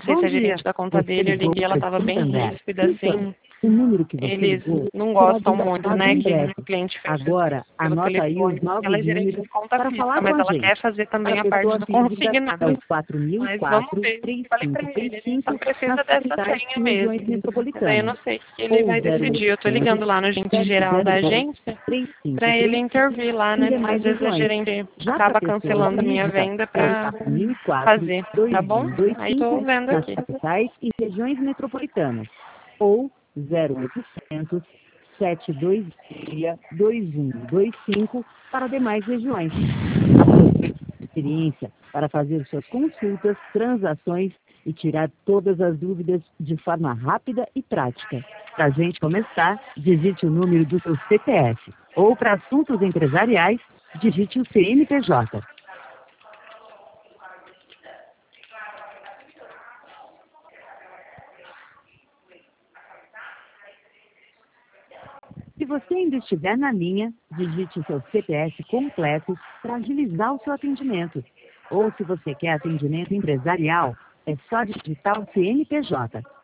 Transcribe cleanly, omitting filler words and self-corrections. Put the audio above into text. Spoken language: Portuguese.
sei se é gerente da conta dele, eu liguei, ela estava bem ríspida, assim. O número que você Eles ligou não será gostam muito, desatado né, em que breve. o cliente feche Agora, pelo anota aí os telefone. novos Ela é gerente números de conta para física, falar com mas a ela gente. quer fazer também Para a a pessoa parte do física, é consignado. o Mas vamos ver. Falei pra ele, a gente só 4004-3545 precisa nas dessa capitais senha e mesmo. regiões Mas aí eu metropolitanas. não sei o que ele Ou vai decidir. Eu tô ligando lá no gerente geral da agência para ele 0800-3535 intervir lá, em né? Porque às demais vezes a regiões. gerente Já para acaba pessoa cancelando minha jurídica, venda é o para fazer, tá bom? Aí tô 4004-2125 vendo nas aqui. capitais e regiões metropolitanas. Ou 0800 726-2125 para demais regiões. Aproveite a experiência para fazer suas consultas, transações e tirar todas as dúvidas de forma rápida e prática. Para a gente começar, digite o número do seu CPF. Ou para assuntos empresariais, digite o CNPJ. Se você ainda estiver na linha, digite o seu CPF completo para agilizar o seu atendimento. Ou se você quer atendimento empresarial, é só digitar o CNPJ.